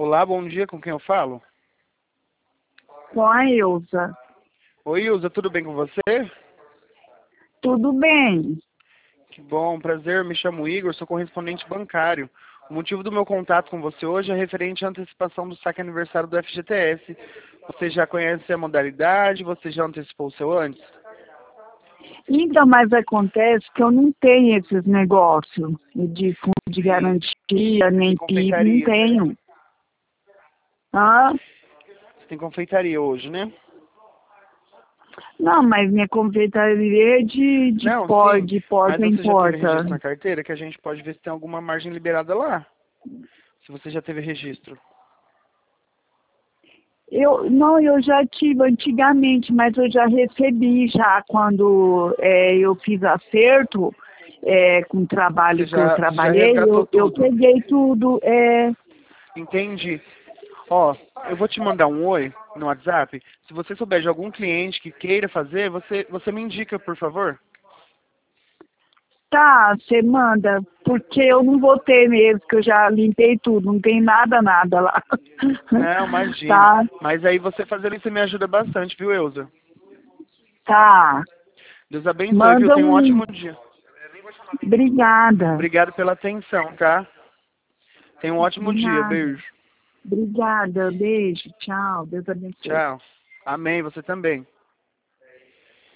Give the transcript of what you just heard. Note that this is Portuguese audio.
Olá, bom dia, com quem eu falo? Com a Ilza. Oi, Ilza, tudo bem com você? Tudo bem. Que bom, prazer, me chamo Igor, sou correspondente bancário. O motivo do meu contato com você hoje é referente à antecipação do saque aniversário do FGTS. Você já conhece a modalidade? Você já antecipou o seu antes? Então, mas acontece que eu não tenho esses negócios de fundo de Sim, garantia, nem tem PIB, não confeitaria. tenho. Ah, Você tem confeitaria hoje, né? não, mas minha confeitaria é de Não, sim, mas porta em você já teve porta. registro na carteira? Que a gente pode ver se tem alguma margem liberada lá. Se você já teve registro. Eu já tive antigamente, mas eu já recebi já quando eu fiz acerto com o trabalho que eu Você já trabalhei, resgatou eu tudo. peguei tudo. Entendi. Ó, eu vou te mandar um oi no WhatsApp. Se você souber de algum cliente que queira fazer, você me indica, por favor. Tá, você manda, porque eu não vou ter mesmo, que eu já limpei tudo, não tem nada lá. Não, imagina. Tá, Mas aí você fazendo isso me ajuda bastante, viu, Elza? tá. Deus abençoe, viu? Manda Tenha um um. ótimo dia. Obrigada. Obrigado pela atenção, tá? Tenha um ótimo De dia. nada. Beijo. Obrigada. Beijo. Tchau. Deus abençoe. Tchau. Amém, você também.